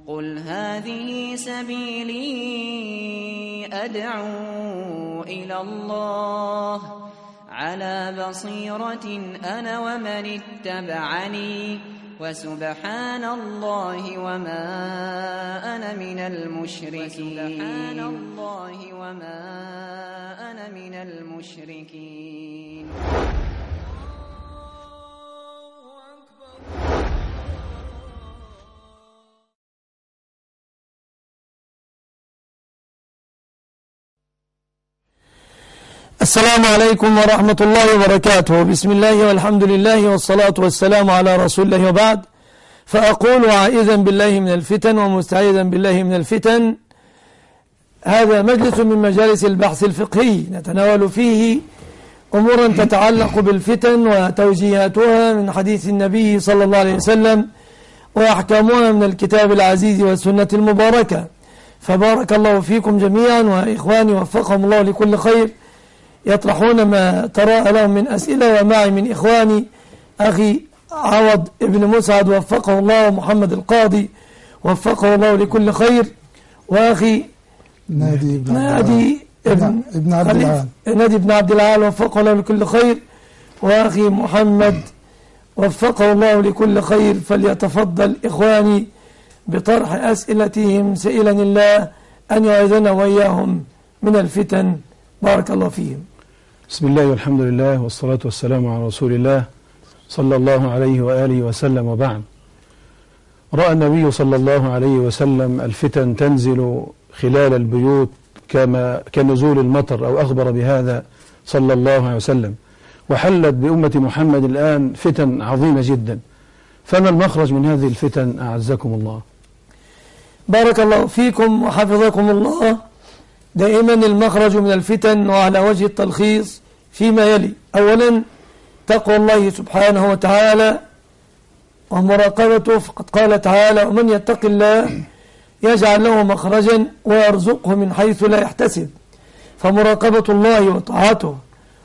قل هذه سبيلي أدعو إلى الله على بصيرة أنا ومن اتبعني وسبحان الله وما أنا من المشركين. السلام عليكم ورحمة الله وبركاته. بسم الله والحمد لله والصلاة والسلام على رسول الله، وبعد. فأقول عائذا بالله من الفتن ومستعيذا بالله من الفتن، هذا مجلس من مجالس البحث الفقهي نتناول فيه أمورا تتعلق بالفتن وتوجيهاتها من حديث النبي صلى الله عليه وسلم وأحكامها من الكتاب العزيز والسنة المباركة. فبارك الله فيكم جميعا، وإخواني وفقهم الله لكل خير يطرحون ما تراءى لهم من أسئلة، ومعي من إخواني أخي عوض ابن مسعد وفقه الله، ومحمد القاضي وفقه الله لكل خير، وأخي نادي بن عبد العال وفقه الله لكل خير، وأخي محمد وفقه الله لكل خير. فليتفضل إخواني بطرح أسئلتهم سائلا الله أن يعيذنا وإياهم من الفتن. بارك الله فيهم. بسم الله والحمد لله والصلاة والسلام على رسول الله صلى الله عليه وآله وسلم، وبعد. رأى النبي صلى الله عليه وسلم الفتن تنزل خلال البيوت كنزول المطر، أو أخبر بهذا صلى الله عليه وسلم، وحلت بأمة محمد الآن فتن عظيمة جدا. فما المخرج من هذه الفتن أعزكم الله؟ بارك الله فيكم وحفظكم الله. دائما المخرج من الفتن وعلى وجه التلخيص فيما يلي: أولا تقوى الله سبحانه وتعالى ومراقبته، فقد قال تعالى: ومن يتق الله يجعل له مخرجا ويرزقه من حيث لا يحتسب. فمراقبة الله وطاعته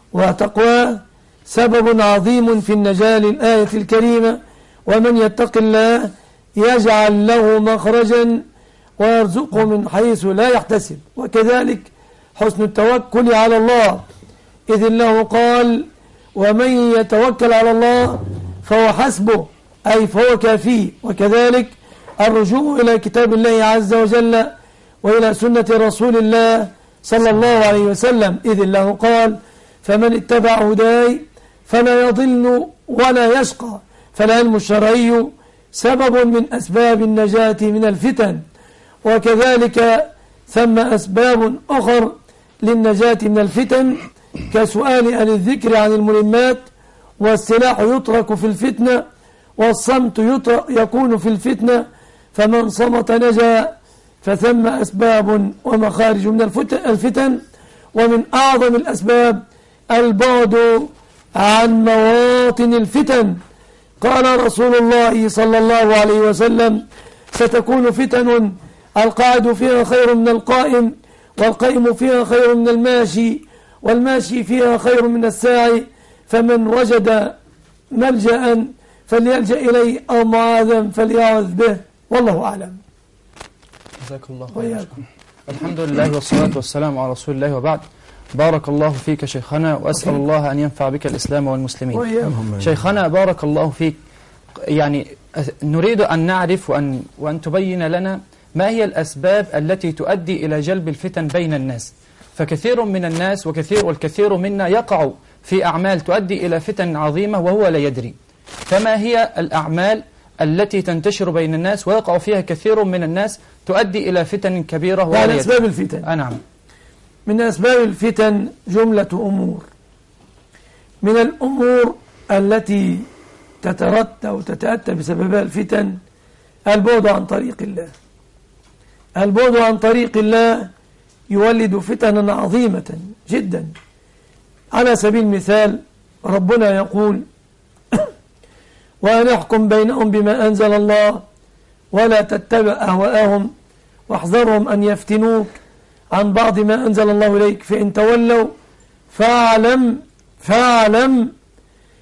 وتقواه سبب عظيم في النجاة للآية الكريمة: ومن يتق الله يجعل له مخرجا ويرزقه من حيث لا يحتسب. وكذلك حسن التوكل على الله، إذ الله قال: ومن يتوكل على الله فهو حسبه، أي فهو كافيه. وكذلك الرجوع إلى كتاب الله عز وجل وإلى سنة رسول الله صلى الله عليه وسلم، إذ الله قال: فمن اتبع هداي فلا يضل ولا يشقى. فالعلم الشرعي سبب من أسباب النجاة من الفتن. وكذلك ثم أسباب أخر للنجاة من الفتن، كسؤال أهل الذكر عن الملمات، والسلاح يترك في الفتنة، والصمت يكون في الفتنة، فمن صمت نجا. فثم أسباب ومخارج من الفتن، ومن أعظم الأسباب البعد عن مواطن الفتن. قال رسول الله صلى الله عليه وسلم: ستكون فتن القاعد فيها خير من القائم، والقائم فيها خير من الماشي، والماشي فيها خير من الساعي، فمن وجد ملجأ فليلجأ إليه، أو معاذا فليعوذ به، والله أعلم. جزاكم الله خيرا. الحمد لله والصلاة والسلام على رسول الله، وبعد. بارك الله فيك شيخنا، وأسأل الله أن ينفع بك الإسلام والمسلمين. شيخنا بارك الله فيك، يعني نريد أن نعرف وأن تبين لنا ما هي الأسباب التي تؤدي إلى جلب الفتن بين الناس. فكثير من الناس والكثير منا يقع في أعمال تؤدي إلى فتن عظيمة وهو لا يدري. فما هي الأعمال التي تنتشر بين الناس ويقع فيها كثير من الناس تؤدي إلى فتن كبيرة ولا يدري؟ أسباب الفتن. نعم. من أسباب الفتن جملة أمور. من الأمور التي تترتب وتتأتى بسببها الفتن البعد عن طريق الله. البعد عن طريق الله يولد فتنا عظيمة جدا. على سبيل المثال ربنا يقول: وأن يحكم بينهم بما أنزل الله ولا تتبع أهواءهم واحذرهم أن يفتنوك عن بعض ما أنزل الله إليك فإن تولوا فاعلم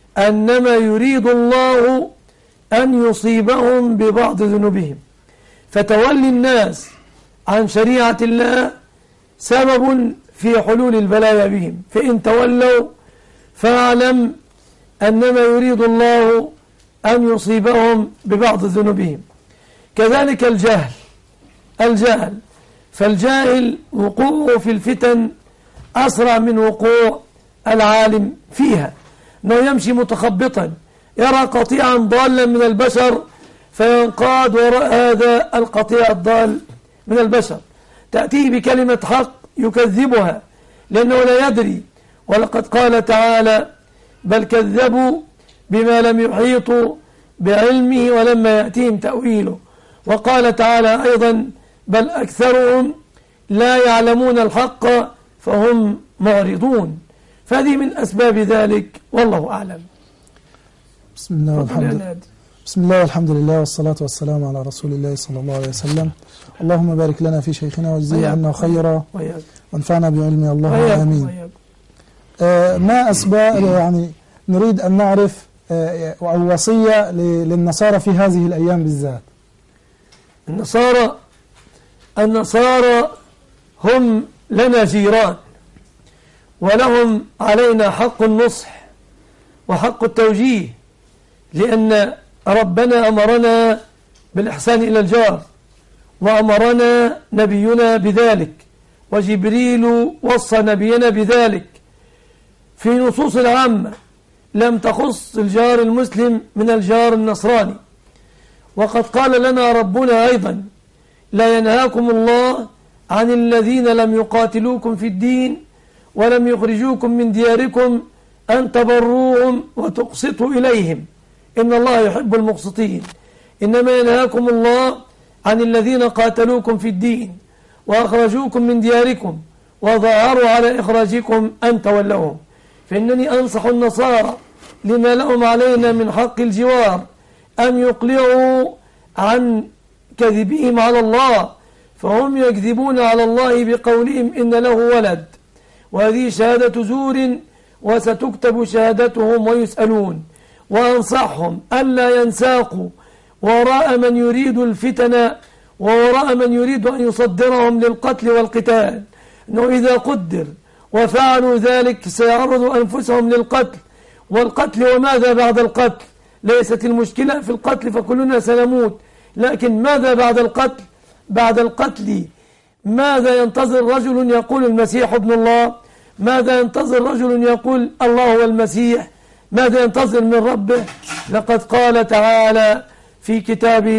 أنما يريد الله أن يصيبهم ببعض ذنوبهم. فتولي الناس عن شريعة الله سبب في حلول البلايا بهم، فإن تولوا فاعلم أنما يريد الله أن يصيبهم ببعض ذنوبهم. كذلك الجهل فالجاهل وقوعه في الفتن أسرع من وقوع العالم فيها، أنه يمشي متخبطا يرى قطيعا ضالا من البشر فينقاد وراء هذا القطيع الضال من البشر، تأتيه بكلمة حق يكذبها لأنه لا يدري. ولقد قال تعالى: بل كذبوا بما لم يحيطوا بعلمه ولما يأتيهم تأويله. وقال تعالى أيضا: بل أكثرهم لا يعلمون الحق فهم معرضون. فهذه من أسباب ذلك والله أعلم. بسم الله والحمد لله والصلاة والسلام على رسول الله صلى الله عليه وسلم. اللهم بارك لنا في شيخنا واجزيه عنا خيرا وانفعنا بعلمه، اللهم آمين. ما أسباب، يعني نريد أن نعرف أو وصية للنصارى في هذه الأيام بالذات. النصارى هم لنا جيران ولهم علينا حق النصح وحق التوجيه، لأن ربنا أمرنا بالإحسان إلى الجار وأمرنا نبينا بذلك وجبريل وصى نبينا بذلك في نصوص العامة لم تخص الجار المسلم من الجار النصراني. وقد قال لنا ربنا أيضا: لا ينهاكم الله عن الذين لم يقاتلوكم في الدين ولم يخرجوكم من دياركم أن تبروهم وتقسطوا إليهم إن الله يحب المقسطين. إنما ينهاكم الله عن الذين قاتلوكم في الدين وأخرجوكم من دياركم وظاهروا على إخراجكم أن تولوهم. فإنني أنصح النصارى لما لهم علينا من حق الجوار أن يقلعوا عن كذبهم على الله، فهم يكذبون على الله بقولهم إن له ولد، وهذه شهادة زور وستكتب شهادتهم ويسألون. وأنصحهم ألا ينساقوا وراء من يريد الفتن ووراء من يريد أن يصدرهم للقتل والقتال، أنه إذا قدر وفعلوا ذلك سيعرضوا أنفسهم للقتل والقتل. وماذا بعد القتل؟ ليست المشكلة في القتل فكلنا سنموت، لكن ماذا بعد القتل؟ بعد القتل ماذا ينتظر رجل يقول المسيح ابن الله؟ ماذا ينتظر رجل يقول الله هو المسيح؟ ماذا ينتظر من ربه؟ لقد قال تعالى في كتابه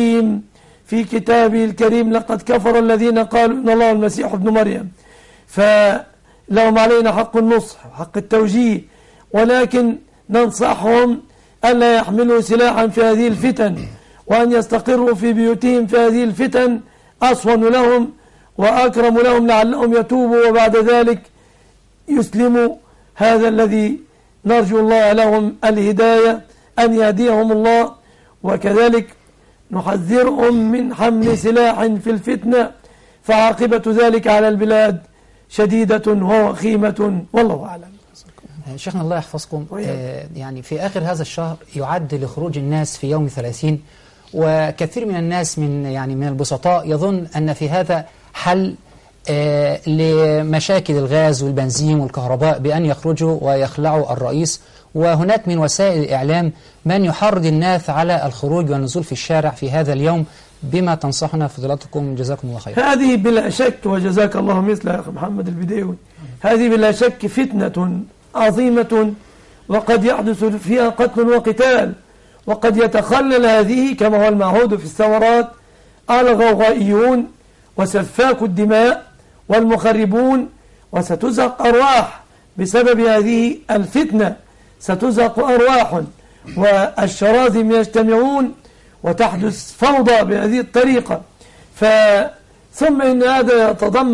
الكريم لقد كفر الذين قالوا إن الله المسيح ابن مريم. فلهم علينا حق النصح وحق التوجيه، ولكن ننصحهم ألا يحملوا سلاحا في هذه الفتن وأن يستقروا في بيوتهم في هذه الفتن أصون لهم وأكرم لهم لعلهم يتوبوا وبعد ذلك يسلموا. هذا الذي نرجو الله لهم الهداية، أن يهديهم الله. وكذلك نحذرهم من حمل سلاح في الفتنة، فعاقبة ذلك على البلاد شديدة ووخيمة والله أعلم. شيخنا الله يحفظكم، يعني في آخر هذا الشهر يعد لخروج الناس في يوم 30، وكثير من الناس من البسطاء يظن أن في هذا حل لمشاكل الغاز والبنزين والكهرباء بأن يخرجوا ويخلعوا الرئيس. وهناك من وسائل الإعلام من يحرض الناس على الخروج والنزول في الشارع في هذا اليوم، بما تنصحنا فضيلتكم جزاكم الله خير. هذه بلا شك، وجزاك الله مثل يا أخي محمد البديوي، هذه بلا شك فتنة عظيمة وقد يحدث فيها قتل وقتال، وقد يتخلل هذه كما هو المعهود في الثورات الغوغائيون وسفاك الدماء والمخربون، وستزق أرواح بسبب هذه الفتنة، ستزق أرواح والشراذم يجتمعون وتحدث فوضى بهذه الطريقة. ثم إن هذا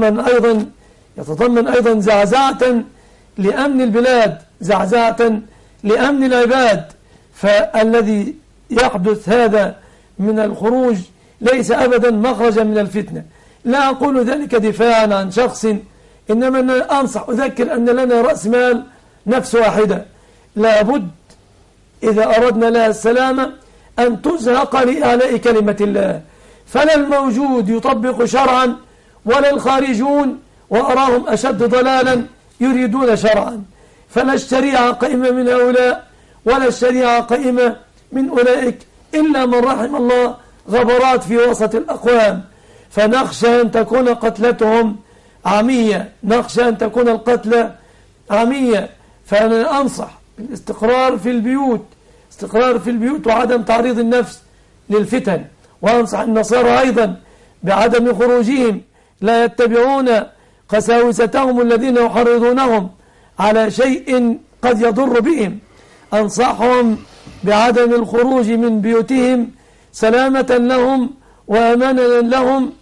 يتضمن أيضا زعزعة لأمن البلاد، زعزعة لأمن العباد. فالذي يحدث هذا من الخروج ليس أبدا مخرجا من الفتنة. لا أقول ذلك دفاعا عن شخص، إنما أنا أنصح أذكر أن لنا رأس مال نفس واحدة، لابد إذا أردنا لها السلامة أن تزهق لإعلاء كلمة الله. فلا الموجود يطبق شرعا ولا الخارجون وأراهم أشد ضلالا يريدون شرعا. فلا الشريعة قائمة من هؤلاء ولا الشريعة قائمة من أولئك إلا من رحم الله، غبرات في وسط الأقوام. فنخشى أن تكون قتلتهم عمية، نخشى أن تكون القتلة عمية. فأنا أنصح بالاستقرار في البيوت، استقرار في البيوت وعدم تعريض النفس للفتن. وأنصح النصارى أيضا بعدم خروجهم، لا يتبعون قساوستهم الذين يحرضونهم على شيء قد يضر بهم. أنصحهم بعدم الخروج من بيوتهم سلامة لهم وأمانا لهم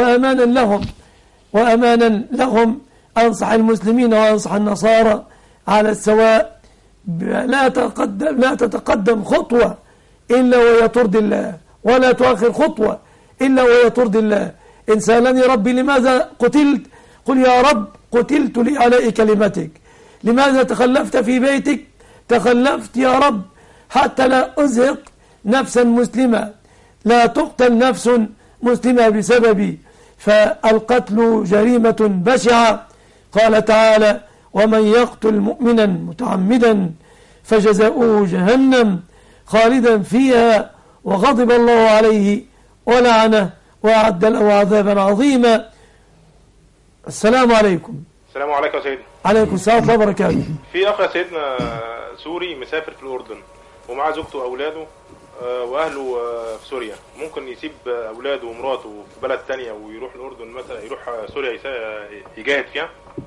وأمانا لهم. أنصح المسلمين وأنصح النصارى على السواء، لا تتقدم خطوة إلا وهي ترضي الله، ولا تؤخر خطوة إلا وهي ترضي الله. إن سألني ربي لماذا قتلت، قل يا رب قتلت لإعلاء كلمتك. لماذا تخلفت في بيتك؟ تخلفت يا رب حتى لا أزهق نفسا مسلمة، لا تقتل نفس مسلمة بسببي. فالقتل جريمة بشعة. قال تعالى: ومن يقتل مؤمنا متعمدا فجزاؤه جهنم خالدا فيها وغضب الله عليه ولعنه وأعد له عذابا عظيما. السلام عليكم. السلام عليكم يا سيدنا. عليكم السلام ورحمة الله وبركاته. في أخ يا سيدنا سوري مسافر في الأردن ومعاه زوجته وأولاده وأهله في سوريا، ممكن يسيب أولاده ومراته في بلد تانية ويروح الأردن مثلا، يروح سوريا يجاهد فيها؟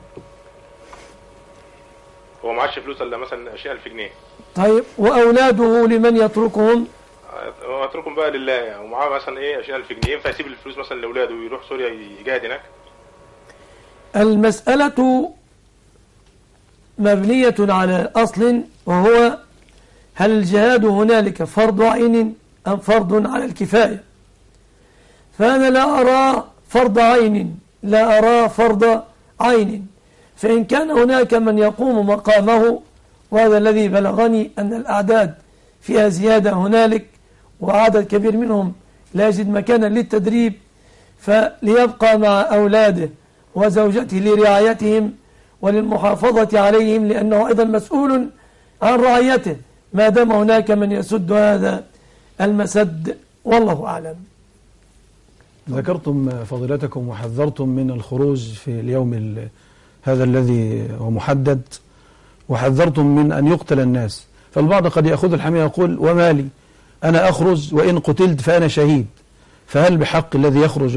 هو معاش فلوس إلا مثلا 20,000 جنيه. طيب وأولاده لمن يتركهم؟ يتركهم بقى لله يعني، ومعاه مثلا 20,000 جنيه، ينفع يسيب الفلوس مثلا لأولاده ويروح سوريا يجاهد هناك؟ المسألة مبنية على أصل، وهو: هل الجهاد هنالك فرض عين أم فرض على الكفاية؟ فأنا لا أرى فرض عين، لا أرى فرض عين. فإن كان هناك من يقوم مقامه، وهذا الذي بلغني أن الأعداد فيها زيادة هنالك وعدد كبير منهم لا يجد مكانا للتدريب، فليبقى مع أولاده وزوجته لرعايتهم وللمحافظة عليهم، لأنه أيضا مسؤول عن رعايته ما دام هناك من يسد هذا المسد، والله أعلم. ذكرتم فضيلتكم وحذرتم من الخروج في اليوم هذا الذي هو محدد، وحذرتم من أن يقتل الناس. فالبعض قد يأخذ الحمية يقول: ومالي، أنا أخرج وإن قتلت فأنا شهيد. فهل بحق الذي يخرج؟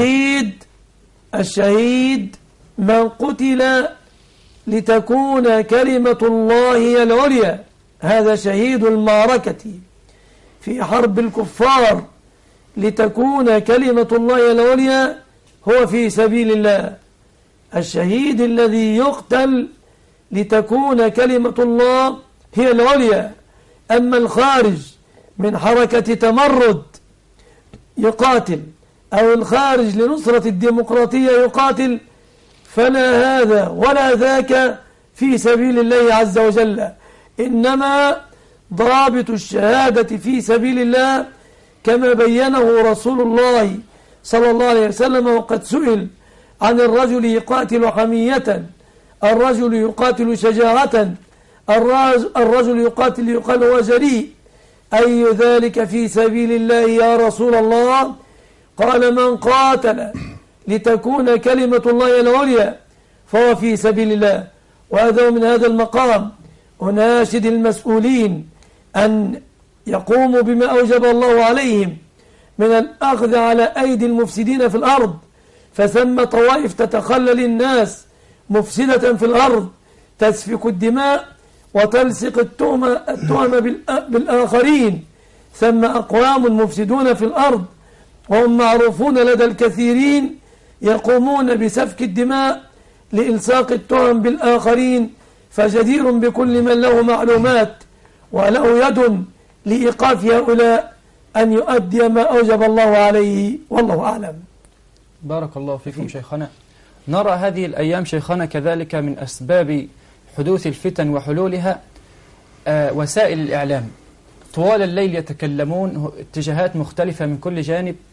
الشهيد من قتل لتكون كلمة الله هي العليا، هذا شهيد المعركة في حرب الكفار. لتكون كلمة الله هي العليا هو في سبيل الله. الشهيد الذي يقتل لتكون كلمة الله هي العليا. أما الخارج من حركة تمرد يقاتل، أو الخارج لنصرة الديمقراطية يقاتل، فلا هذا ولا ذاك في سبيل الله عز وجل. إنما ضابط الشهادة في سبيل الله كما بينه رسول الله صلى الله عليه وسلم، وقد سئل عن الرجل يقاتل حمية، الرجل يقاتل شجاعة، الرجل يقاتل يقال هو جريء، أي ذلك في سبيل الله يا رسول الله؟ قال: من قاتل لتكون كلمة الله العليا فهو في سبيل الله. وهذا من هذا المقام أناشد المسؤولين أن يقوموا بما أوجب الله عليهم من الأخذ على أيدي المفسدين في الأرض. فثم طوائف تتخلل الناس مفسدة في الأرض، تسفك الدماء وتلصق التهم بالآخرين. ثم أقوام مفسدون في الأرض وهم معروفون لدى الكثيرين يقومون بسفك الدماء لإلصاق التهم بالآخرين. فجدير بكل من له معلومات وله يد لإيقاف هؤلاء أن يؤدي ما أوجب الله عليه، والله أعلم. بارك الله فيكم شيخنا. نرى هذه الأيام شيخنا كذلك من أسباب حدوث الفتن وحلولها وسائل الإعلام. طوال الليل يتكلمون اتجاهات مختلفة من كل جانب،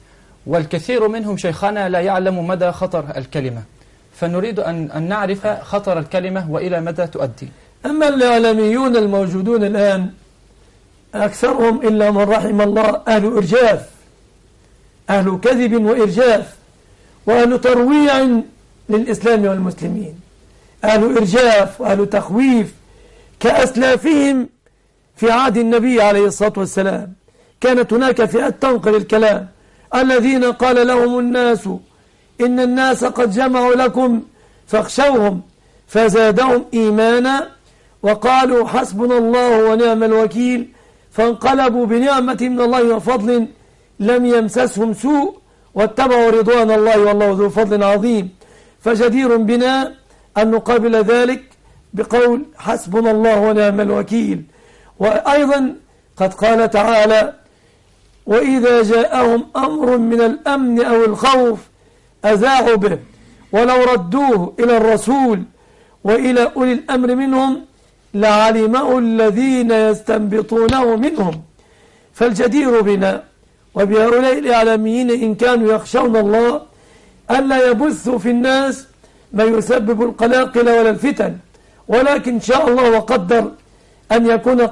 والكثير منهم شيخنا لا يعلم مدى خطر الكلمة، فنريد أن نعرف خطر الكلمة وإلى مدى تؤدي. أما الإعلاميون الموجودون الآن أكثرهم إلا من رحم الله أهل إرجاف، أهل كذب وإرجاف، وأهل ترويع للإسلام والمسلمين، أهل إرجاف وأهل تخويف كأسلافهم في عهد النبي عليه الصلاة والسلام. كانت هناك فئة تنقل الكلام، الذين قال لهم الناس إن الناس قد جمعوا لكم فاخشوهم فزادهم إيمانا وقالوا حسبنا الله ونعم الوكيل، فانقلبوا بنعمة من الله وفضل لم يمسسهم سوء واتبعوا رضوان الله والله ذو فضل عظيم. فجدير بنا أن نقابل ذلك بقول حسبنا الله ونعم الوكيل. وأيضا قد قال تعالى وإذا جاءهم أمر من الأمن أو الخوف أذاعوا به ولو ردوه إلى الرسول وإلى أولي الأمر منهم لعلمه الذين يستنبطونه منهم. فالجدير بنا وبهؤلاء الإعلاميين إن كانوا يخشون الله ألا يبثوا في الناس ما يسبب القلاقل ولا الفتن، ولكن إن شاء الله وقدر أن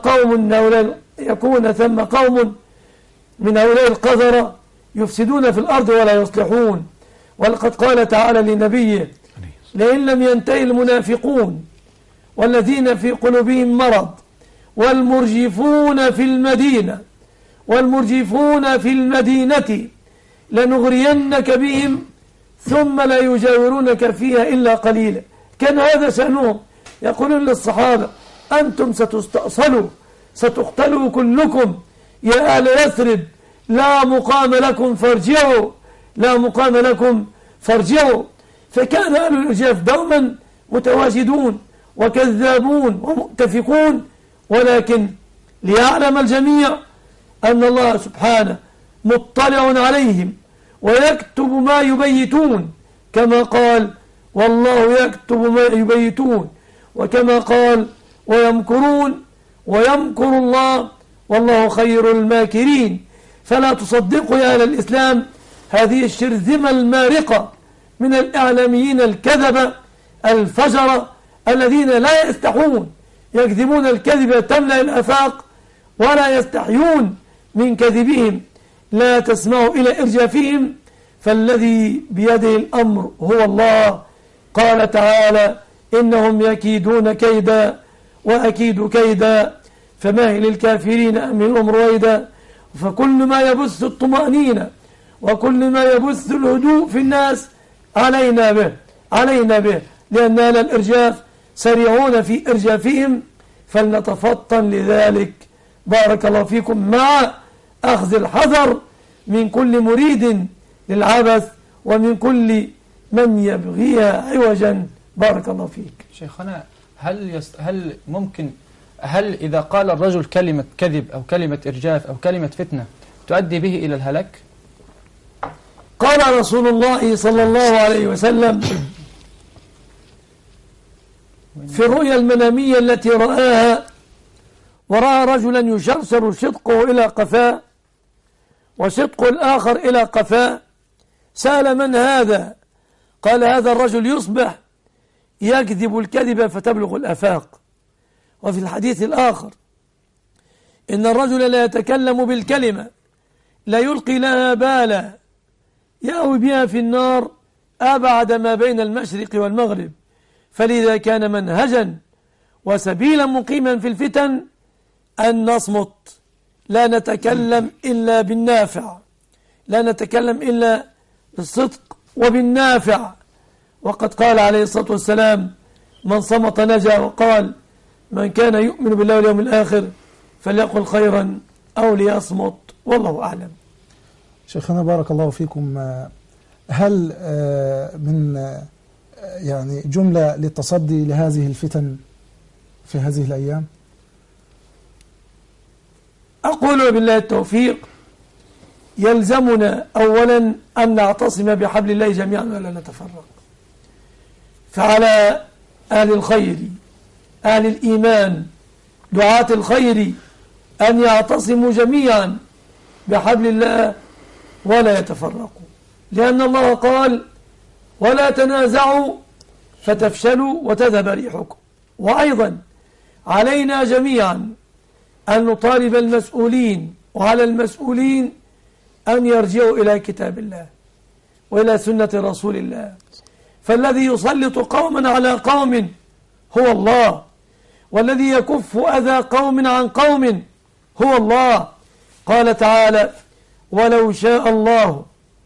يكون ثم قوم من هؤلاء القذرة يفسدون في الأرض ولا يصلحون. ولقد قال تعالى لنبيه لئن لم ينتهي المنافقون والذين في قلوبهم مرض والمرجفون في المدينة لنغرينك بهم ثم لا يجاورونك فيها إلا قليلا. كان هذا شأنهم، يقولون للصحابة أنتم ستستأصلوا ستقتلوا كلكم يا أهل يثرب لا مقام لكم فارجعوا. فكان أهل الإرجاف دوما متواجدون وكذابون ومؤتفقون، ولكن ليعلم الجميع أن الله سبحانه مطلع عليهم ويكتب ما يبيتون، كما قال والله يكتب ما يبيتون، وكما قال ويمكرون ويمكر الله والله خير الماكرين. فلا تصدقوا يا أهل الإسلام هذه الشرذمة المارقة من الإعلاميين الكذبة الفجرة الذين لا يستحون، يكذبون الكذب تملأ الآفاق ولا يستحيون من كذبهم. لا تسمعوا إلى إرجافهم فالذي بيده الأمر هو الله. قال تعالى إنهم يكيدون كيدا وأكيد كيدا فمهل الكافرين أمهلهم رويدا. فكل ما يبث الطمأنينة وكل ما يبث الهدوء في الناس علينا به لأن أهل الإرجاف سريعون في إرجافهم، فلنتفطن لذلك. بارك الله فيكم، مع أخذ الحذر من كل مريد للعبث ومن كل من يبغيها عوجا. بارك الله فيك. شيخنا هل إذا قال الرجل كلمة كذب أو كلمة إرجاف أو كلمة فتنة تؤدي به إلى الهلاك؟ قال رسول الله صلى الله عليه وسلم في الرؤيا المنامية التي رآها، ورأى رجلا يشرشر شدقه إلى قفاه وشدق الآخر إلى قفاه، سأل من هذا؟ قال هذا الرجل يصبح يكذب الكذب فتبلغ الآفاق. وفي الحديث الآخر إن الرجل لا يتكلم بالكلمة لا يلقي لها بالا يأوي بها في النار أبعد ما بين المشرق والمغرب. فلذا كان منهجا وسبيلا مقيما في الفتن أن نصمت، لا نتكلم إلا بالنافع، لا نتكلم إلا بالصدق وبالنافع. وقد قال عليه الصلاة والسلام من صمت نجا، وقال من كان يؤمن بالله واليوم الآخر فليقل خيرا أو ليصمت، والله أعلم. شيخنا بارك الله فيكم، هل من يعني جملة للتصدي لهذه الفتن في هذه الأيام؟ أقول بالله التوفيق، يلزمنا أولا أن نعتصم بحبل الله جميعا ولا نتفرق. فعلى أهل الخير أهل الإيمان دعاة الخير أن يعتصموا جميعا بحبل الله ولا يتفرقوا، لأن الله قال ولا تنازعوا فتفشلوا وتذهب ريحكم. وأيضا علينا جميعا أن نطالب المسؤولين وعلى المسؤولين أن يرجعوا إلى كتاب الله وإلى سنة رسول الله، فالذي يسلط قوما على قوم هو الله، والذي يكف أذى قوم عن قوم هو الله. قال تعالى ولو شاء الله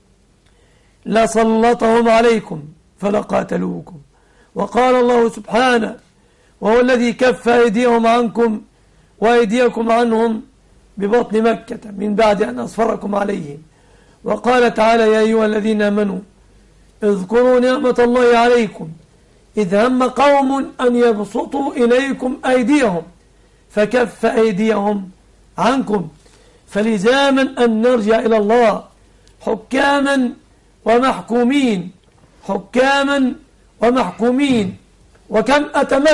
لسلطهم عليكم فلقاتلوكم. وقال الله سبحانه وهو الذي كف أيديهم عنكم وأيديكم عنهم ببطن مكة من بعد أن أصفركم عليهم. وقال تعالى يا أيها الذين آمنوا اذكروا نعمة الله عليكم إذ هم قوم أن يبسطوا إليكم أيديهم فكف أيديهم عنكم. فلزاما أن نرجع إلى الله حكاما ومحكومين، حكاما ومحكومين. وكم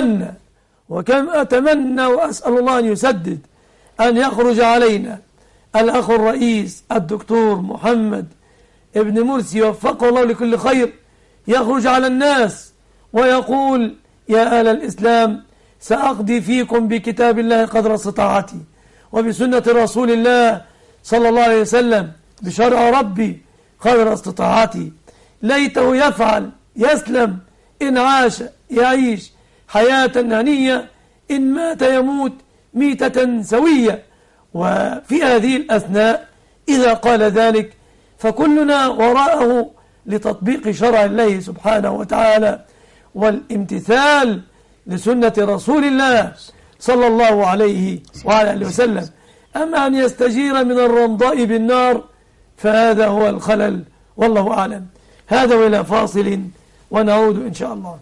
أتمنى وأسأل الله أن يسدد أن يخرج علينا الأخ الرئيس الدكتور محمد ابن مرسي وفقه الله لكل خير، يخرج على الناس ويقول يا أهل الإسلام سأقضي فيكم بكتاب الله قدر استطاعتي وبسنة رسول الله صلى الله عليه وسلم بشرع ربي قدر استطاعتي. ليته يفعل يسلم، إن عاش يعيش حياة هنية، إن مات يموت ميتة سوية. وفي هذه الأثناء إذا قال ذلك فكلنا وراءه لتطبيق شرع الله سبحانه وتعالى والامتثال لسنة رسول الله صلى الله عليه وعلى آله وسلم. أما أن يستجير من الرمضاء بالنار فهذا هو الخلل، والله أعلم. هذا وإلى فاصل ونعود إن شاء الله.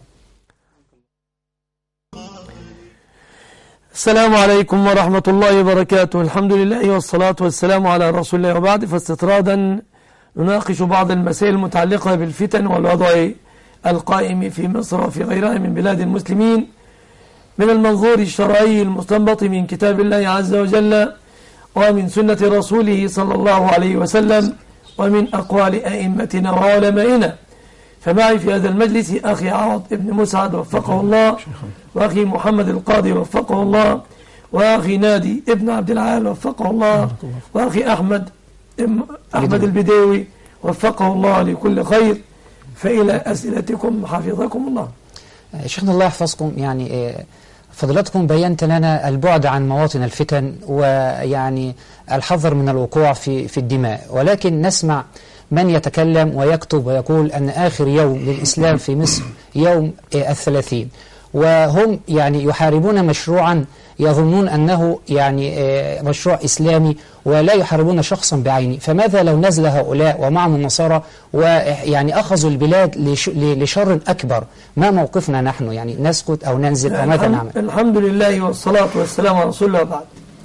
السلام عليكم ورحمة الله وبركاته. الحمد لله والصلاة والسلام على رسول الله، وبعد فاستطرادا نناقش بعض المسائل المتعلقة بالفتن والوضع القائم في مصر وفي غيرها من بلاد المسلمين من المنظور الشرعي المستنبط من كتاب الله عز وجل ومن سنة رسوله صلى الله عليه وسلم ومن أقوال أئمتنا وعلمائنا. فمعي في هذا المجلس أخي عوض ابن مسعد وفقه الله، وأخي محمد القاضي وفقه الله، وأخي نادي ابن عبد العال وفقه الله، وأخي أحمد البداوي وفقه الله لكل خير. فإلى أسئلتكم حفظكم الله. شيخنا الله يحفظكم، يعني فضلاتكم بينت لنا البعد عن مواطن الفتن ويعني الحذر من الوقوع في الدماء، ولكن نسمع من يتكلم ويكتب ويقول أن آخر يوم للإسلام في مصر يوم 30، وهم يعني يحاربون مشروعا يظنون أنه يعني مشروع إسلامي ولا يحاربون شخصا بعينه. فماذا لو نزل هؤلاء ومعهم النصارى ويعني أخذوا البلاد لشر أكبر؟ ما موقفنا نحن؟ يعني نسكت أو ننزل أو ماذا نعمل؟ الحمد لله والصلاة والسلام على رسول الله. بعد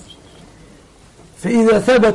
فإذا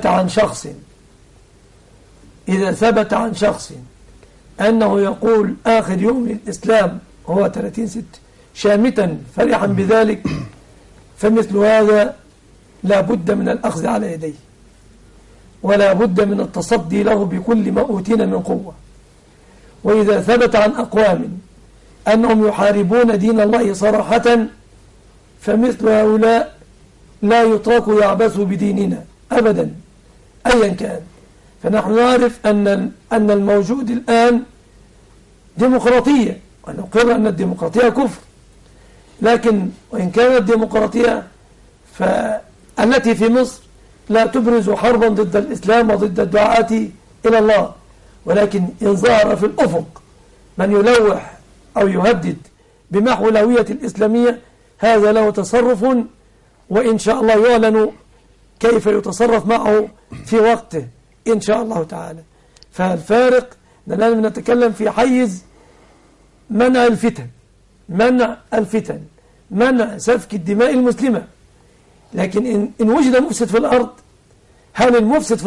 ثبت عن شخص أنه يقول آخر يوم للإسلام هو 30/6 شامتا فرحا بذلك، فمثل هذا لا بد من الأخذ على يديه ولا بد من التصدي له بكل ما أوتينا من قوة. وإذا ثبت عن أقوام أنهم يحاربون دين الله صراحة فمثل هؤلاء لا يترك يعبثوا بديننا أبدا أيا كان. فنحن نعرف أن الموجود الآن ديمقراطية، ونقر أن الديمقراطية كفر، لكن وإن كانت الديمقراطية فالتي في مصر لا تبرز حربا ضد الإسلام وضد الدعاة إلى الله، ولكن إن ظهر في الأفق من يلوح أو يهدد بمحو الهوية الإسلامية هذا له تصرف، وإن شاء الله يعلن كيف يتصرف معه في وقته إن شاء الله تعالى. فالفارق أننا نتكلم في حيز منع الفتن، منع سفك الدماء المسلمة. لكن إن وجد مفسد في الأرض، هل المفسد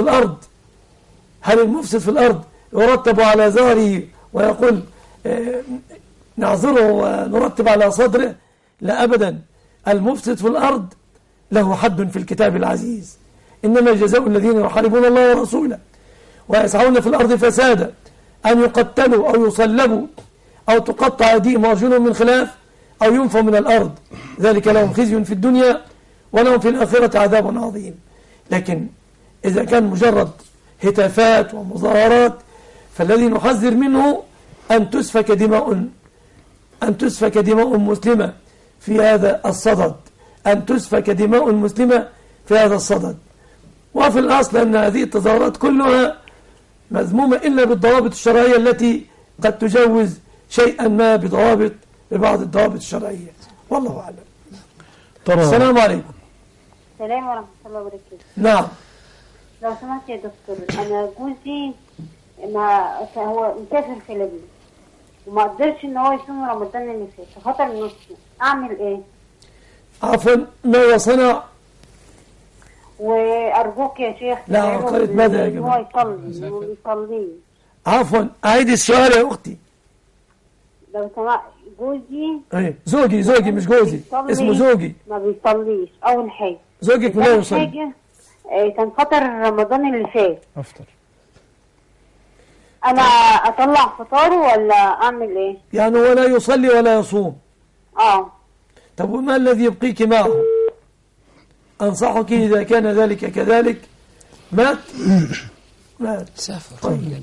في الأرض يرتب على ظهره ويقول نعذره ونرتب على صدره؟ لا أبدا. المفسد في الأرض له حد في الكتاب العزيز، إنما جزاء الذين يحاربون الله ورسوله ويسعون في الأرض فسادا أن يقتلوا أو يصلبوا أو تقطع أيديهم وأرجلهم من خلاف أو ينفوا من الأرض، ذلك لهم خزي في الدنيا ولهم في الآخرة عذاب عظيم. لكن إذا كان مجرد هتافات ومظاهرات فالذي نحذر منه أن تسفك دماء مسلمة في هذا الصدد، أن تسفك دماء مسلمة في هذا الصدد. وفي الأصل أن هذه التظاهرات كلها مذمومة إلا بالضوابط الشرعية التي قد تجوز شيئا ما ببعض الضوابط الشرعية، والله أعلم. السلام عليكم. السلام ورحمة الله وبركاته. نعم. لو سمحت يا دكتور، أنا جوزي هو مسافر في ليبيا وما قدرش إن هو يصوم رمضان اللي فات خاطر نفسه، أعمل إيه؟ عفوا، ماذا صنع؟ وأرجوك يا شيخ لا قالت ماذا يا جماعة؟ هو يصلي. عفوا، أعيد السؤال يا أختي. لو سمحت، جوزي زوجي مش جوزي، اسمه زوجي. ما بيصليش. أول حاجة زوجك لا يصلي. حاجة كان فطر رمضان اللي فات. أفطر. أنا أطلع فطاره ولا أعمل إيه؟ يعني ولا يصلي ولا يصوم. طب وما الذي يبقيك معه؟ أنصحك إذا كان ذلك كذلك مات. سافر. طيب.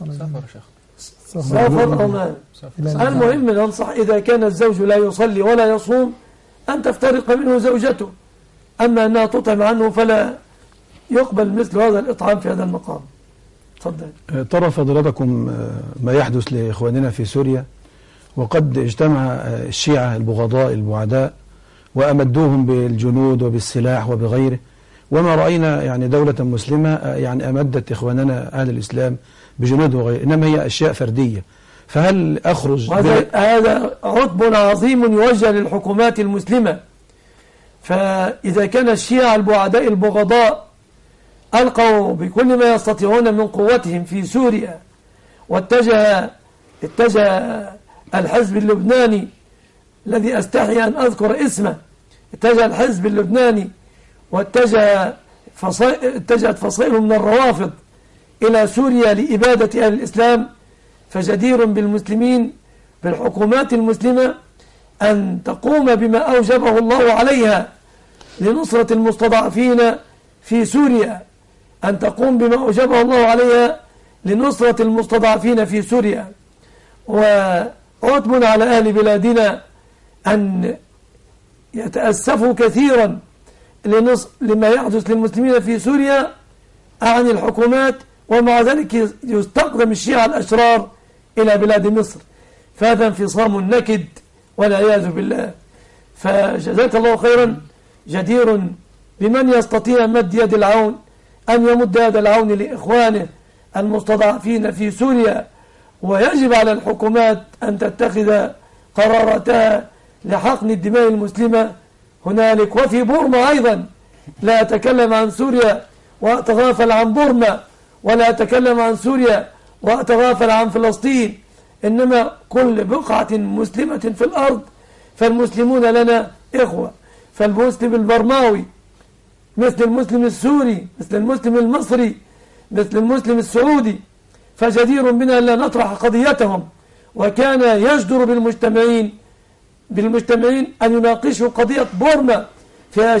سافر أو مات. المهم ننصح إذا كان الزوج لا يصلي ولا يصوم أن تفترق منه زوجته، أما أنها تطعم عنه فلا يقبل مثل هذا الإطعام في هذا المقام. تفضل. ترى فضيلتكم ما يحدث لإخواننا في سوريا، وقد اجتمع الشيعة البغضاء البعداء وأمدوهم بالجنود وبالسلاح وبغيره، وما رأينا يعني دولة مسلمة يعني أمدت إخواننا أهل الإسلام بجنود وغيره، إنما هي أشياء فردية. فهل أخرج هذا عتب عظيم يوجه للحكومات المسلمة. فإذا كان الشيعة البعداء البغضاء ألقوا بكل ما يستطيعون من قوتهم في سوريا، واتجه الحزب اللبناني الذي أستحي أن أذكر اسمه، اتجه الحزب اللبناني واتجهت فصائل من الروافض إلى سوريا لإبادة أهل الإسلام، فجدير بالمسلمين بالحكومات المسلمة أن تقوم بما أوجبه الله عليها لنصرة المستضعفين في سوريا، أن تقوم بما أوجبه الله عليها لنصرة المستضعفين في سوريا. وعتب على أهل بلادنا أن يتأسفوا كثيرا لما يحدث للمسلمين في سوريا عن الحكومات، ومع ذلك يستقدم الشيعة الأشرار إلى بلاد مصر، فهذا انفصام نكد والعياذ بالله. فجزاك الله خيرا، جدير بمن يستطيع مد يد العون أن يمد يد العون لإخوانه المستضعفين في سوريا، ويجب على الحكومات أن تتخذ قراراتها لحقن الدماء المسلمة هنالك وفي بورما أيضا. لا أتكلم عن سوريا وأتغافل عن بورما، ولا أتكلم عن سوريا وأتغافل عن فلسطين، إنما كل بقعة مسلمة في الأرض فالمسلمون لنا إخوة. فالمسلم البرماوي مثل المسلم السوري، مثل المسلم المصري، مثل المسلم السعودي، فجدير بنا أن لا نطرح قضيتهم. وكان يجدر بالمجتمعين أن يناقشوا قضية بورما فيها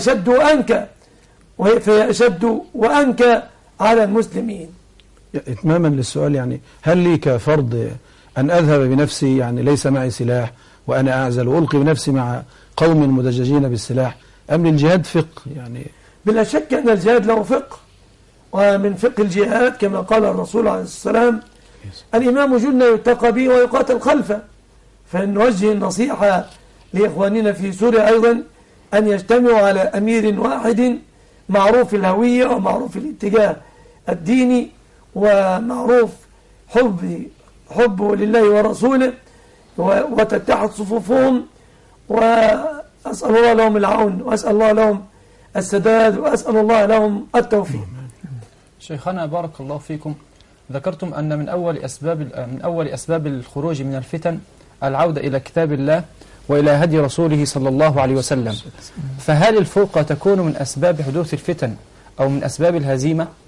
شد وأنكى على المسلمين. إتماما للسؤال، يعني هل لي كفرد أن أذهب بنفسي، يعني ليس معي سلاح وأنا أعزل وألقي بنفسي مع قوم مدججين بالسلاح، أم للجهاد فقه؟ يعني بلا شك أن الجهاد له فقه، ومن فقه الجهاد كما قال الرسول عليه السلام: الإمام جنة يتقى به ويقاتل خلفه. فنوجه النصيحة لإخواننا في سوريا أيضا أن يجتمعوا على أمير واحد معروف الهوية ومعروف الاتجاه الديني ومعروف حبه لله ورسوله، وتتحد صفوفهم. وأسأل الله لهم العون، وأسأل الله لهم السداد، وأسأل الله لهم التوفيق. شيخنا بارك الله فيكم، ذكرتم أن من أول أسباب الخروج من الفتن العودة إلى كتاب الله وإلى هدي رسوله صلى الله عليه وسلم، فهل الفرقة تكون من أسباب حدوث الفتن أو من أسباب الهزيمة؟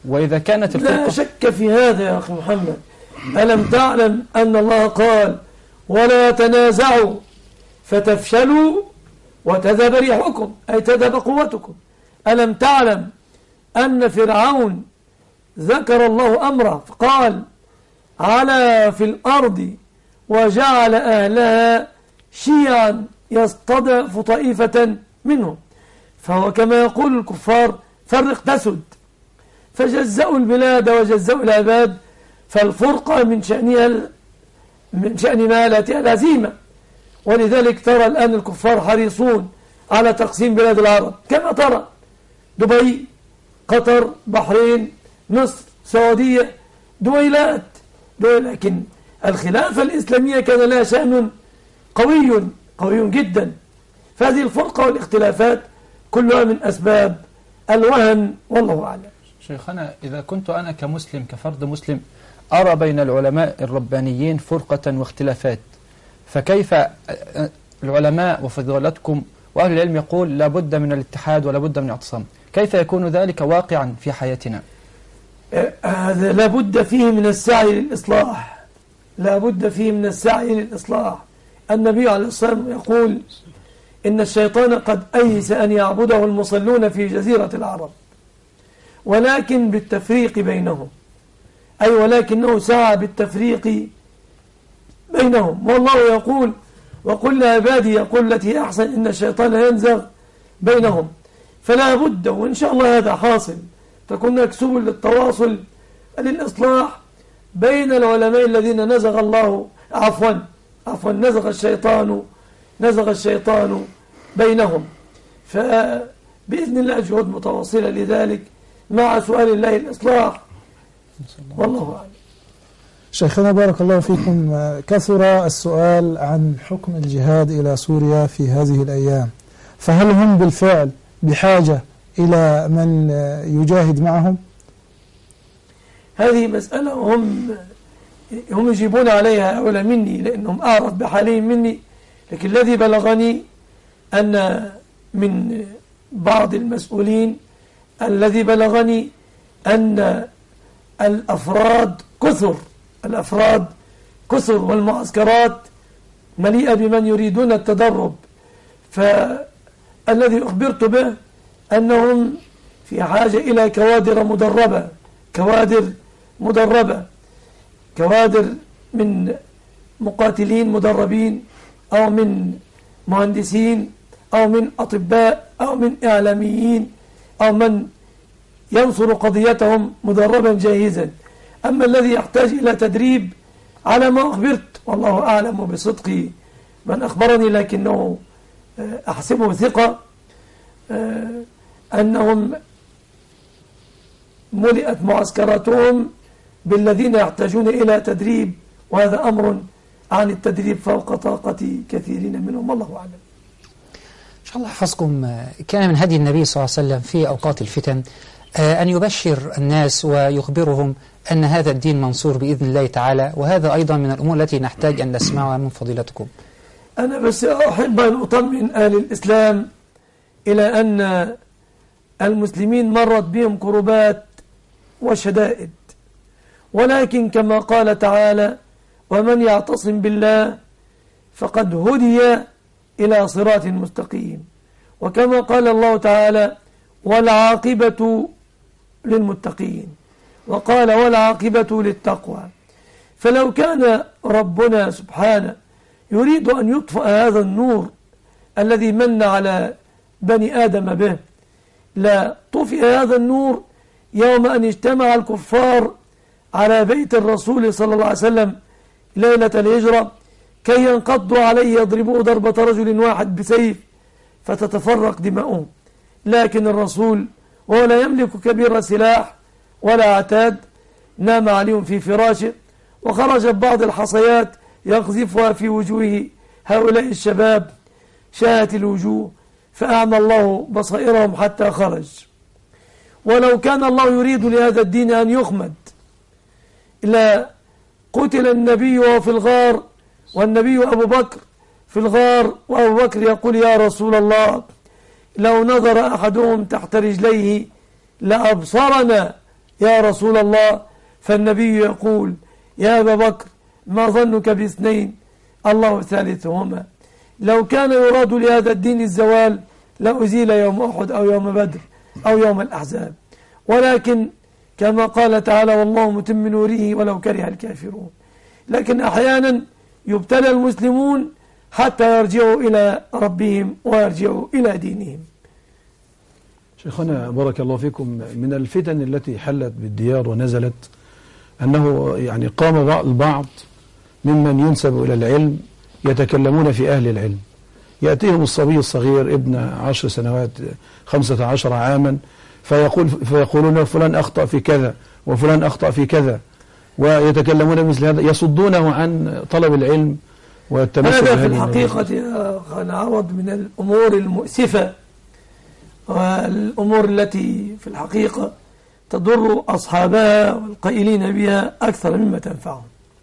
وإذا كانت لا شك في هذا يا أخي محمد. ألم تعلم أن الله قال ولا تنازعوا فتفشلوا وتذهب ريحكم، أي تذهب قوتكم. ألم تعلم أن فرعون ذكر الله أمره فقال علا في الأرض وجعل أهلها شيعا يستضعف طائفة منهم، فهو كما يقول الكفار فرق تسد، فجزأوا البلاد وجزأوا العباد، فالفرقة من شأن مالتها الهزيمة. ولذلك ترى الآن الكفار حريصون على تقسيم بلاد العرب، كما ترى دبي، قطر، بحرين، مصر، سعودية، دويلات. لكن الخلافة الإسلامية كان لها شأن قوي جدا. فهذه الفرقة والاختلافات كلها من أسباب الوهن، والله أعلم. شيخنا، إذا كنت أنا كمسلم كفرد مسلم أرى بين العلماء الربانيين فرقة واختلافات، فكيف العلماء وفضيلتكم وأهل العلم يقول لا بد من الاتحاد ولا بد من الاعتصام، كيف يكون ذلك واقعا في حياتنا؟ هذا لا بد فيه من السعي للإصلاح، لا بد فيه من السعي للإصلاح. النبي عليه الصلاة والسلام يقول إن الشيطان قد أيس أن يعبده المصلون في جزيرة العرب، ولكن بالتفريق بينهم، أي ولكنه سعى بالتفريق بينهم. والله يقول وقل لعبادي يقول التي أحسن إن الشيطان ينزغ بينهم. فلا بد، وإن شاء الله هذا حاصل، تكون هناك سبل للتواصل للإصلاح بين العلماء الذين نزغ الله نزغ الشيطان بينهم. فبإذن الله جهود متواصلة لذلك مع سؤال الله الإصلاح، والله أعلم. شيخنا بارك الله فيكم، كثر السؤال عن حكم الجهاد إلى سوريا في هذه الأيام، فهل هم بالفعل بحاجة إلى من يجاهد معهم؟ هذه مسألة هم يجيبون عليها أولى مني لأنهم أعرف بحالهم مني، لكن الذي بلغني أن من بعض المسؤولين أن الأفراد كثر والمعسكرات مليئة بمن يريدون التدرب. فالذي أخبرت به أنهم في حاجة إلى كوادر من مقاتلين مدربين، أو من مهندسين، أو من أطباء، أو من إعلاميين، أو من ينصر قضيتهم مدربا جاهزا. أما الذي يحتاج إلى تدريب على ما أخبرت، والله أعلم بصدق من أخبرني، لكنه أحسبه ثقة، أنهم ملئت معسكراتهم بالذين يحتاجون إلى تدريب، وهذا أمر عن التدريب فوق طاقة كثيرين منهم، والله أعلم. إن شاء الله حفظكم. كان من هدي النبي صلى الله عليه وسلم في أوقات الفتن أن يبشر الناس ويخبرهم أن هذا الدين منصور بإذن الله تعالى، وهذا أيضا من الأمور التي نحتاج أن نسمعها من فضيلتكم. أنا بس أحب أن أطمئن أهل الإسلام إلى أن المسلمين مرت بهم كربات وشدائد، ولكن كما قال تعالى ومن يعتصم بالله فقد هدي إلى صراط مستقيم، وكما قال الله تعالى والعاقبة للمتقين، وقال والعاقبة للتقوى. فلو كان ربنا سبحانه يريد أن يطفئ هذا النور الذي من على بني آدم به، لا طفئ هذا النور يوم أن اجتمع الكفار على بيت الرسول صلى الله عليه وسلم ليلة الهجرة كي ينقضوا عليه يضربوه ضربة رجل واحد بسيف فتتفرق دماؤهم. لكن الرسول وهو لا يملك كبير سلاح ولا عتاد نام عليهم في فراشه، وخرج بعض الحصيات يقذفها في وجوه هؤلاء الشباب شاهت الوجوه فأعمى الله بصائرهم حتى خرج. ولو كان الله يريد لهذا الدين أن يخمد لا قتل النبي وهو في الغار، والنبي أبو بكر في الغار، وأبو بكر يقول يا رسول الله لو نظر أحدهم تحت رجليه لأبصرنا يا رسول الله، فالنبي يقول يا أبا بكر ما ظنك باثنين الله ثالثهما. لو كان يراد لهذا الدين الزوال لأزيل يوم أحد أو يوم بدر أو يوم الأحزاب، ولكن كما قال تعالى والله متم نوره ولو كره الكافرون. لكن أحيانا يبتلى المسلمون حتى يرجعوا إلى ربهم ويرجعوا إلى دينهم. شيخنا بارك الله فيكم، من الفتن التي حلت بالديار ونزلت أنه يعني قام البعض ممن ينسب إلى العلم يتكلمون في أهل العلم. يأتيهم الصبي الصغير ابن 10 سنوات 15 عاما فيقولون فلان أخطأ في كذا وفلان أخطأ في كذا، ويتكلمون مثل هذا يصدونه عن طلب العلم والتمسك بهذه. هذا في الحقيقة يا أخي عوض من الأمور المؤسفة والأمور التي في الحقيقة تضر أصحابها والقائلين بها أكثر مما تنفعهم.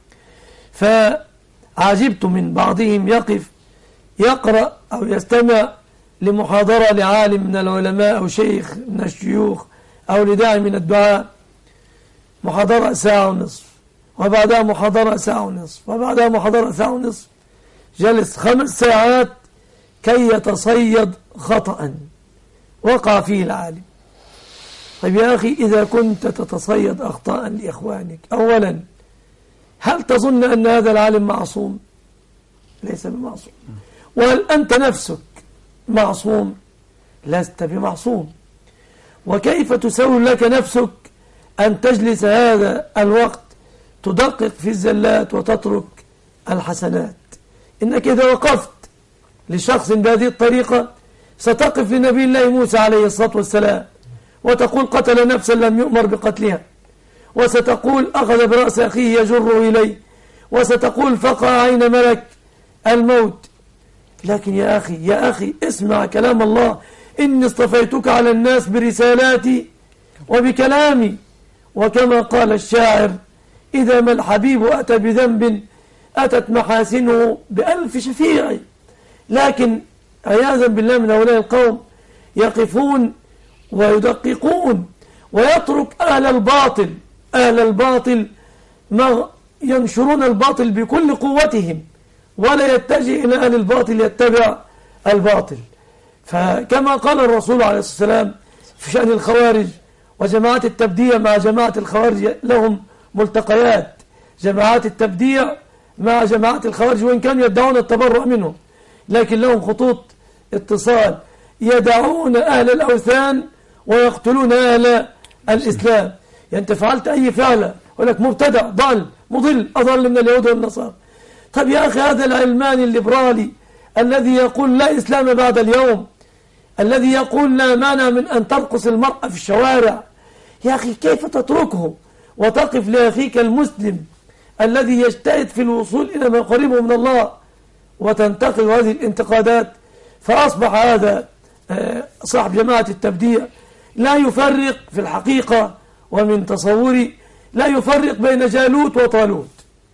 فعجبت من بعضهم يقف يقرأ أو يستمع لمحاضرة لعالم من العلماء أو شيخ من الشيوخ أو لداعي من الدعاء، محاضرة ساعة ونصف، وبعدها محاضرة ساعة ونصف، وبعدها محاضرة ساعة ونصف، جلس 5 ساعات كي يتصيد خطأ وقع فيه العالم. طيب يا أخي، إذا كنت تتصيد أخطاء لإخوانك، أولا هل تظن أن هذا العالم معصوم؟ ليس بمعصوم. وهل أنت نفسك معصوم؟ لست بمعصوم. وكيف تسول لك نفسك أن تجلس هذا الوقت تدقق في الزلات وتترك الحسنات؟ إنك إذا وقفت لشخص بهذه الطريقة ستقف لنبي الله موسى عليه الصلاة والسلام وتقول قتل نفسا لم يؤمر بقتلها، وستقول أخذ برأس أخيه يجره إليه، وستقول فقع عين ملك الموت. لكن يا أخي اسمع كلام الله، إني اصطفيتك على الناس برسالاتي وبكلامي. وكما قال الشاعر إذا ما الحبيب أتى بذنب أتت محاسنه ب1000 شفيع. لكن عياذا بالله من هؤلاء القوم يقفون ويدققون، ويترك أهل الباطل ما ينشرون الباطل بكل قوتهم، ولا يتجه إلى أهل الباطل يتبع الباطل. فكما قال الرسول عليه الصلاة والسلام في شأن الخوارج وجماعات التبديع، مع جماعة الخوارج لهم ملتقيات، جماعات التبديع مع جماعات الخوارج وإن كانوا يدعون التبرؤ منهم، لكن لهم خطوط اتصال، يدعون أهل الأوثان ويقتلون أهل الإسلام. يعني أنت فعلت أي فعل ولك مبتدع ضال مضل أضل من اليهود والنصارى. طب يا أخي، هذا العلماني الليبرالي الذي يقول لا إسلام بعد اليوم، الذي يقول لا مانع من أن ترقص المرأة في الشوارع، يا أخي كيف تتركه وتقف لأخيك المسلم الذي يجتهد في الوصول إلى ما قريبه من الله وتنتقل هذه الانتقادات؟ فأصبح هذا صاحب جماعة التبديع لا يفرق في الحقيقة، ومن تصوري لا يفرق بين جالوت وطالوت،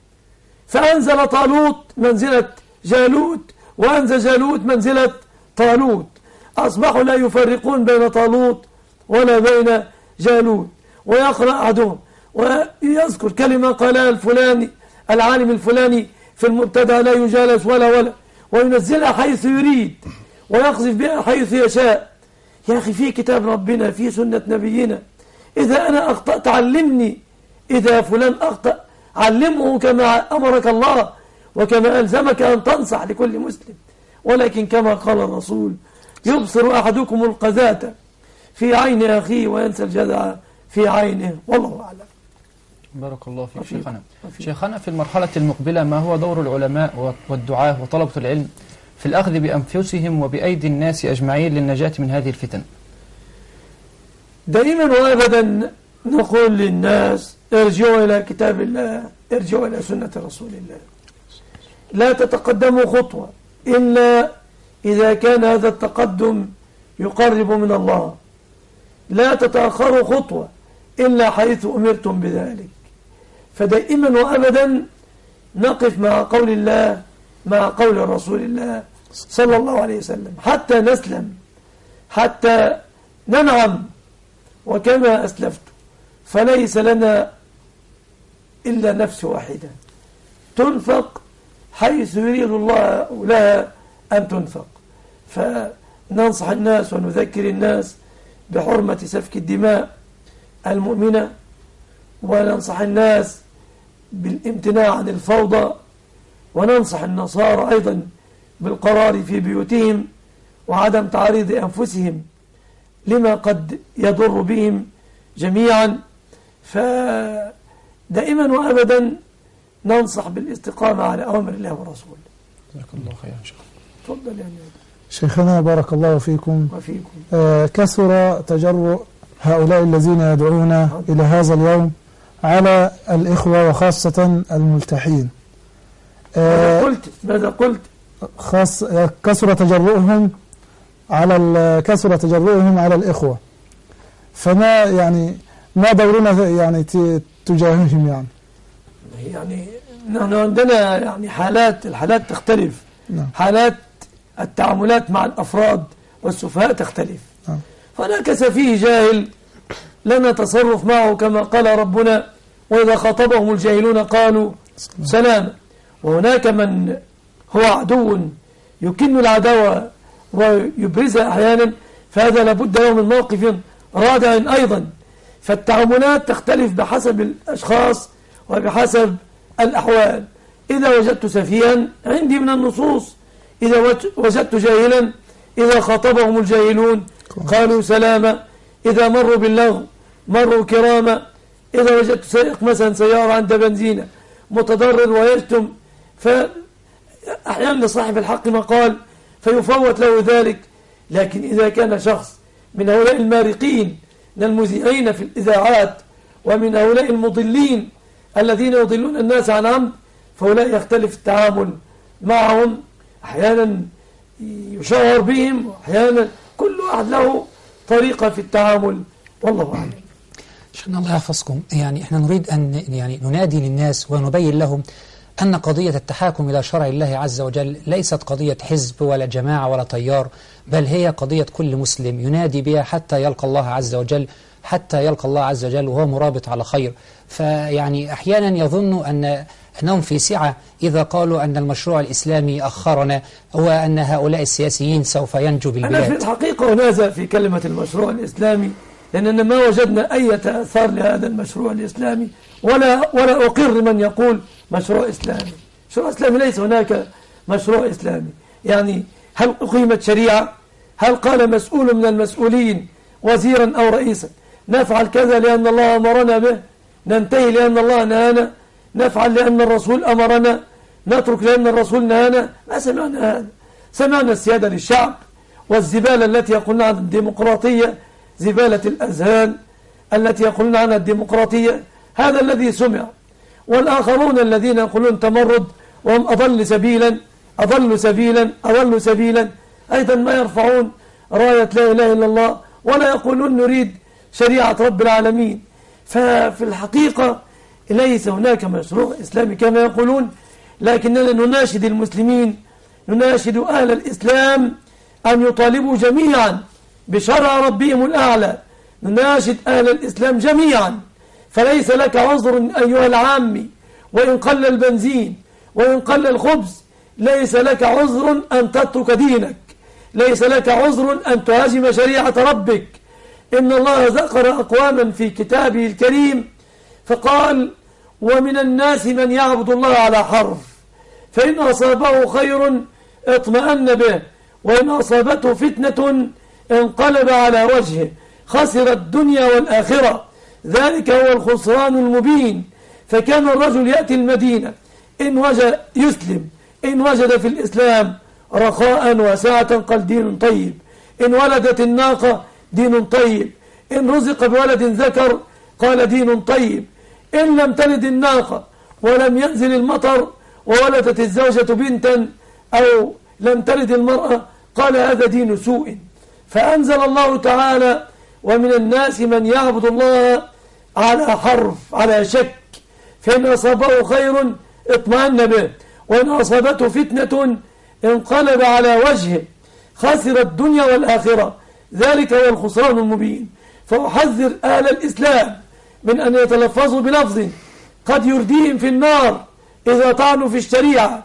فأنزل طالوت منزلة جالوت وأنزل جالوت منزلة طالوت. أصبحوا لا يفرقون بين طالوت ولا بين جالوت، ويقرأ أحدهم ويذكر كلمة قالها الفلاني العالم الفلاني في المبتدأ لا يجالس ولا وينزلها حيث يريد ويقذف بها حيث يشاء. يا أخي في كتاب ربنا، في سنة نبينا، إذا أنا أخطأت علمني، إذا فلان أخطأ علمه كما أمرك الله وكما ألزمك أن تنصح لكل مسلم. ولكن كما قال الرسول يبصر أحدكم القذاة في عين أخيه وينسى الجدع في عينه، والله أعلم. بارك الله فيك شيخنا. شيخنا، في المرحلة المقبلة ما هو دور العلماء والدعاة وطلبة العلم في الأخذ بأنفسهم وبأيدي الناس أجمعين للنجاة من هذه الفتن؟ دائما وأبدا نقول للناس ارجعوا إلى كتاب الله، ارجعوا إلى سنة رسول الله، لا تتقدموا خطوة إلا إذا كان هذا التقدم يقرب من الله، لا تتأخروا خطوة إلا حيث أمرتم بذلك. فدائما وأبدا نقف مع قول الله مع قول رسول الله صلى الله عليه وسلم حتى نسلم، حتى ننعم. وكما أسلفت فليس لنا إلا نفس واحدة تنفق حيث يريد الله لها أن تنفق. فننصح الناس ونذكر الناس بحرمة سفك الدماء المؤمنة، وننصح الناس بالامتناع عن الفوضى، وننصح النصارى أيضا بالقرار في بيوتهم وعدم تعريض أنفسهم لما قد يضر بهم جميعا. فدائما وأبدا ننصح بالاستقامة على أوامر الله ورسوله. جزاك الله خيرا. تفضل يا شيخنا بارك الله فيكم. وفيكم. كثر تجرؤ هؤلاء الذين يدعون إلى هذا اليوم على الإخوة وخاصة الملتحين. ماذا قلت؟ كثر تجرؤهم على الإخوة، فما يعني ما دورنا يعني تجاههم؟ يعني نحن عندنا يعني الحالات تختلف. نعم. حالات التعاملات مع الأفراد والسفهاء تختلف. نعم. هناك سفيه جاهل لنا تصرف معه كما قال ربنا وإذا خاطبهم الجاهلون قالوا سلاما. وهناك من هو عدو يكن العداوة ويبرزها أحيانا، فهذا لابد له من موقف رادع أيضا. فالتعاملات تختلف بحسب الأشخاص وبحسب الأحوال. إذا وجدت سفيها عندي من النصوص، إذا وجدت جاهلا إذا خاطبهم الجاهلون قالوا سلاما، إذا مروا باللغو مروا كراما، إذا وجدت سائق مثلا سيارة عند بنزينة متضرر ويشتم، فأحيانا لصاحب الحق مقال فيفوت له ذلك. لكن إذا كان شخص من هؤلاء المارقين من المذيعين في الإذاعات ومن هؤلاء المضلين الذين يضلون الناس عن عمد، فهؤلاء يختلف التعامل معهم، أحيانا يشاور بهم وأحيانا كل واحد له طريقة في التعامل، والله أعلم. شكرا الله يحفظكم. يعني احنا نريد أن يعني ننادي للناس ونبين لهم أن قضية التحاكم إلى شرع الله عز وجل ليست قضية حزب ولا جماعة ولا تيار، بل هي قضية كل مسلم ينادي بها حتى يلقى الله عز وجل وهو مرابط على خير. فيعني أحيانا يظن أنهم في سعة إذا قالوا أن المشروع الإسلامي أخرنا وأن هؤلاء السياسيين سوف ينجوا بالبلاد. أنا في الحقيقة أنازع في كلمة المشروع الإسلامي، لأننا ما وجدنا أي آثار لهذا المشروع الإسلامي ولا أقر من يقول مشروع إسلامي. مشروع إسلامي ليس هناك مشروع إسلامي. يعني هل أقيمت شريعة؟ هل قال مسؤول من المسؤولين وزيرا أو رئيسا نفعل كذا لأن الله أمرنا به، ننتهي لأن الله نهانا، نفعل لأن الرسول أمرنا، نترك لأن الرسول نهانا؟ ما سمعنا هذا. سمعنا السيادة للشعب والزبالة التي يقولون عنها الديمقراطية، زبالة الأذهان التي يقولون عنها الديمقراطية، هذا الذي سمع. والآخرون الذين يقولون تمرد وهم أضل سبيلا أيضا ما يرفعون راية لا إله إلا الله ولا يقولون نريد شريعة رب العالمين. ففي الحقيقة ليس هناك مشروع إسلامي كما يقولون، لكننا نناشد المسلمين، نناشد أهل الإسلام أن يطالبوا جميعا بشرع ربهم الأعلى، نناشد أهل الإسلام جميعا. فليس لك عذر أيها العامي وإن قل البنزين وإن قل الخبز، ليس لك عذر أن تترك دينك، ليس لك عذر أن تهاجم شريعة ربك. إن الله ذكر أقواما في كتابه الكريم فقال ومن الناس من يعبد الله على حرف، فإن أصابه خير اطمأن به وإن أصابته فتنة انقلب على وجهه خسر الدنيا والآخرة، ذلك هو الخسران المبين. فكان الرجل يأتي المدينة إن وجد يسلم، إن وجد في الإسلام رخاء وسعة قال دين طيب، إن ولدت الناقة دين طيب، إن رزق بولد ذكر قال دين طيب، إن لم تلد الناقة ولم ينزل المطر وولدت الزوجة بنتا أو لم تلد المرأة قال هذا دين سوء. فأنزل الله تعالى ومن الناس من يعبد الله على حرف على شك، فإن أصابه خير اطمأن به وإن أصابته فتنة انقلب على وجهه خسر الدنيا والآخرة، ذلك هو الخسران المبين. فأحذر أهل الإسلام من أن يتلفظوا بلفظ قد يرديهم في النار إذا طعنوا في الشريعة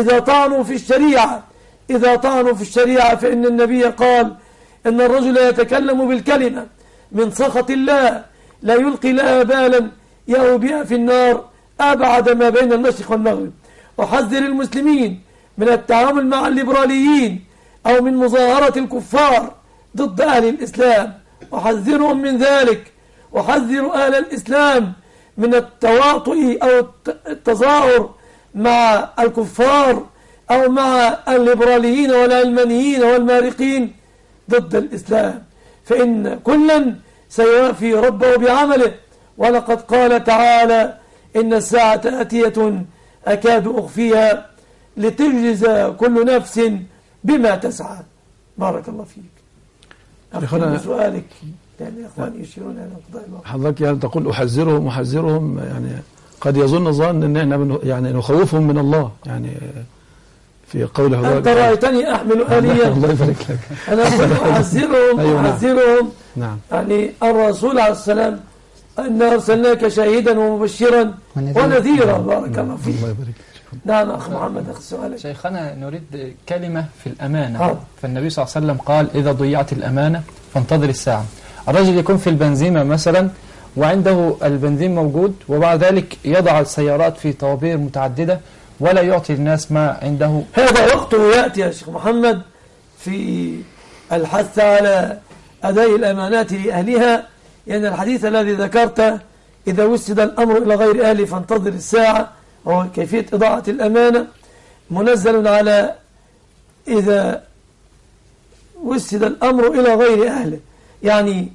إذا طعنوا في الشريعة فإن النبي قال إن الرجل يتكلم بالكلمة من سخط الله لا يلقي لها بالا يهوي بها في النار أبعد ما بين المشرق والمغرب. أحذر المسلمين من التعامل مع الليبراليين أو من مظاهرة الكفار ضد أهل الإسلام، أحذرهم من ذلك. أحذر أهل الإسلام من التواطؤ أو التظاهر مع الكفار أو مع الليبراليين والعلمانيين والمارقين ضد الإسلام، فإن كلا سيوافي ربه بعمله. ولقد قال تعالى إن الساعة آتية أكاد أخفيها لتجزى كل نفس بما تسعى. بارك الله فيك. أخذ سؤالك يعني إخواني يشيرون إلى انقضاء الوقت. حضرتك يعني تقول أحذرهم يعني قد يظن ظن أن احنا يعني نخوفهم من الله، يعني في قول حضرتك أنت رأيتني أحمل آليا. الله يبارك لك. أنا أحذرهم أيوة نعم. يعني الرسول عليه السلام أن أرسلناك شاهدا ومبشرا ونذيرا. بارك الله فيك. الله يبارك لك. نعم أخ محمد أخذ سؤالك. شيخنا نريد كلمة في الأمانة. فالنبي صلى الله عليه وسلم قال إذا ضيعت الأمانة فانتظر الساعة. الرجل يكون في البنزيمة مثلا وعنده البنزين موجود وبعد ذلك يضع السيارات في طوابير متعددة ولا يعطي الناس ما عنده. هذا وقته يأتي يا شيخ محمد في الحث على أداء الأمانات لأهلها، لأن الحديث الذي ذكرته إذا وسد الأمر إلى غير أهله فانتظر الساعة، هو كيفية إضاعة الأمانة، منزل على إذا وسد الأمر إلى غير أهله. يعني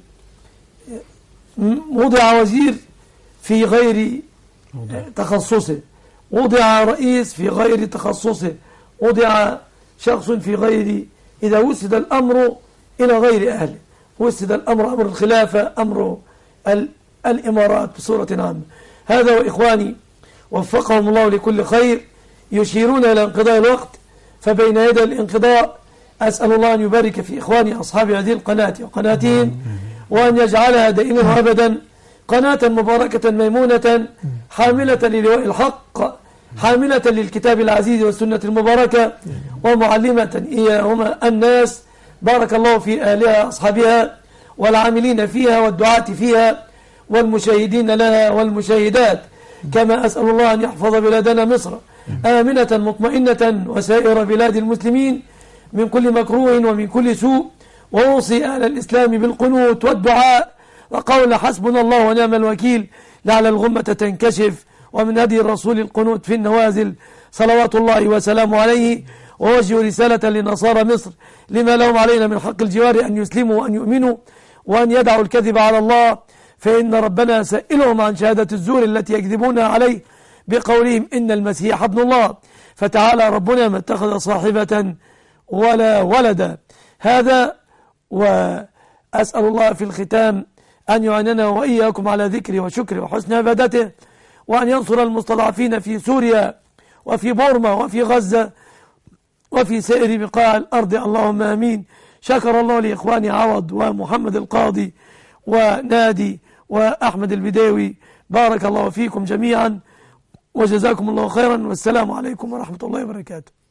وضع وزير في غير تخصصه، وضع رئيس في غير تخصصه، وضع شخص في غير، إذا وسد الأمر إلى غير أهله، وسد الأمر أمر الخلافة، أمر الإمارات بصورة عامة. هذا وإخواني وفقهم الله لكل خير يشيرون إلى انقضاء الوقت، فبين يدي الانقضاء أسأل الله أن يبارك في إخواني أصحاب هذه القناة وقناتهم، وأن يجعلها دائما وأبدا قناة مباركة ميمونة حاملة للواء الحق، حاملة للكتاب العزيز والسنة المباركة، ومعلمة إياهما الناس. بارك الله في أهلها أصحابها والعاملين فيها والدعاة فيها والمشاهدين لها والمشاهدات. كما أسأل الله أن يحفظ بلادنا مصر آمنة مطمئنة وسائر بلاد المسلمين من كل مكروه ومن كل سوء. وأوصي أهل الإسلام بالقنوت والدعاء وقول حسبنا الله ونعم الوكيل لعل الغمة تنكشف، ومن هدي الرسول القنوت في النوازل صلوات الله وسلامه عليه. ووجه رسالة لنصارى مصر لما لهم علينا من حق الجوار أن يسلموا وأن يؤمنوا وأن يدعوا الكذب على الله، فإن ربنا سائلهم عن شهادة الزور التي يكذبونها عليه بقولهم إن المسيح ابن الله، فتعالى ربنا ما اتخذ صاحبة ولا ولدا. هذا، وأسأل الله في الختام أن يعيننا وإياكم على ذكره وشكره وحسن عبادته، وأن ينصر المستضعفين في سوريا وفي بورما وفي غزة وفي سائر بقاع الأرض، اللهم آمين. شكر الله لإخواني عوض ومحمد القاضي ونادي وأحمد البداوي، بارك الله فيكم جميعا وجزاكم الله خيرا، والسلام عليكم ورحمة الله وبركاته.